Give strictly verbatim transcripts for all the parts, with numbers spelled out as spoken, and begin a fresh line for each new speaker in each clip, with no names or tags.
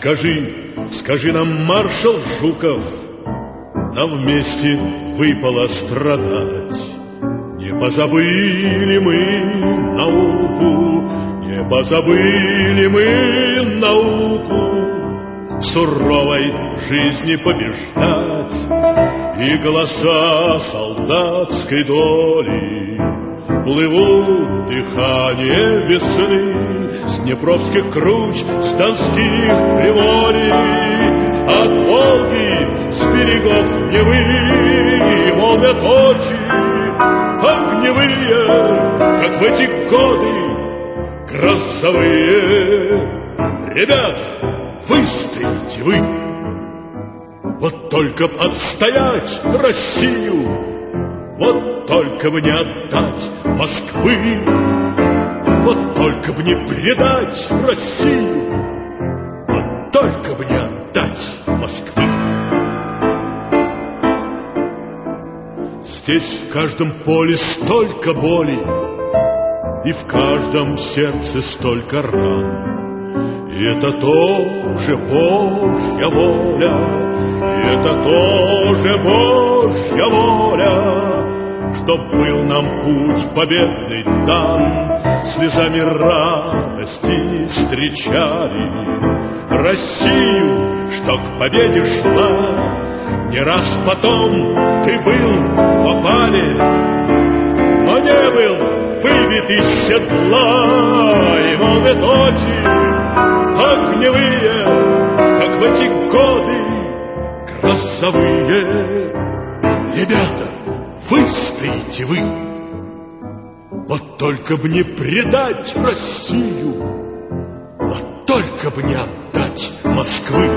Скажи, скажи нам, маршал Жуков, нам вместе выпало страдать. Не позабыли мы науку, не позабыли мы науку, в суровой жизни побеждать. И голоса солдатской доли плывут дыхание весны с днепровских круч, с донских приволей, от Волги, с берегов Невы. И молвят очи огневые, как в эти годы грозовые. Ребята, выстоите вы! Вот только б отстоять Россию, вот только бы не отдать Москвы, вот только бы не предать Россию, вот только бы не отдать Москвы. Здесь в каждом поле столько боли, и в каждом сердце столько ран. И это тоже Божья воля, и это тоже Божья воля, чтоб был нам путь победный дан. Слезами радости встречали Россию, что к победе шла. Не раз потом ты был в опале, но не был выбит из седла. И молвят очи огневые, как в эти годы грозовые. Ребята, выстоите вы! Вот только б не предать Россию, вот только б не отдать Москвы.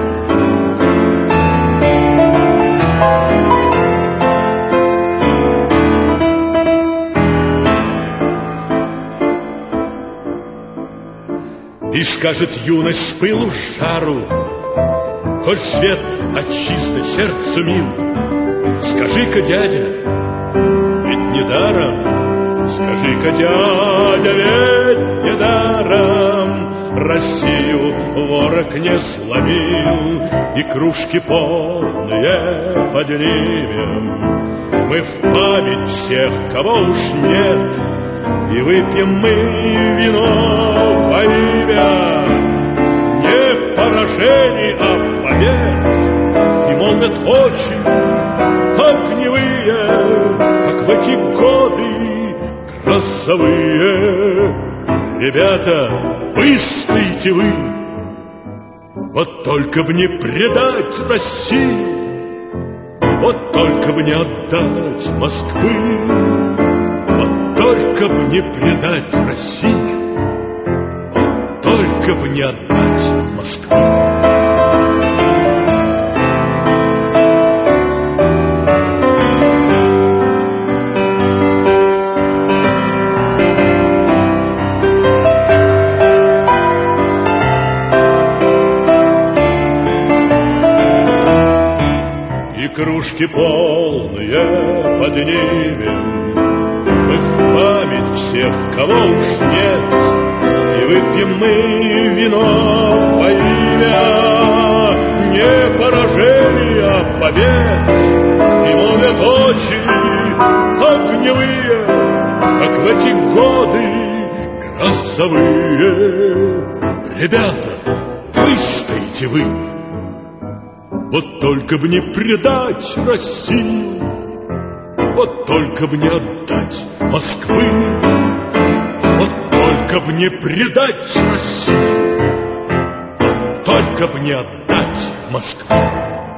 И скажет юность с пылу с жару, коль свет от чисто сердцу мил, скажи-ка, дядя, ведь недаром, скажи-ка, дядя, ведь недаром Россию ворог не сломил. И кружки полные поднимем мы в память всех, кого уж нет, и выпьем мы вино во имя не поражений, а побед. И молвят очи огневые, как в эти годы грозовые. Ребята, выстоите вы! Вот только б не предать Россию, вот только б не отдать Москвы, вот только б не предать Россию, вот только б не отдать Москвы. Кружки полные поднимем мы в память всех, кого уж нет, и выпьем мы вино во имя не поражения, а побед. И молвят очи огневые, как в эти годы грозовые. Ребята, выстоите вы! Вот только б не предать Россию, вот только б не отдать Москвы, вот только б не предать Россию, вот только б не отдать Москвы.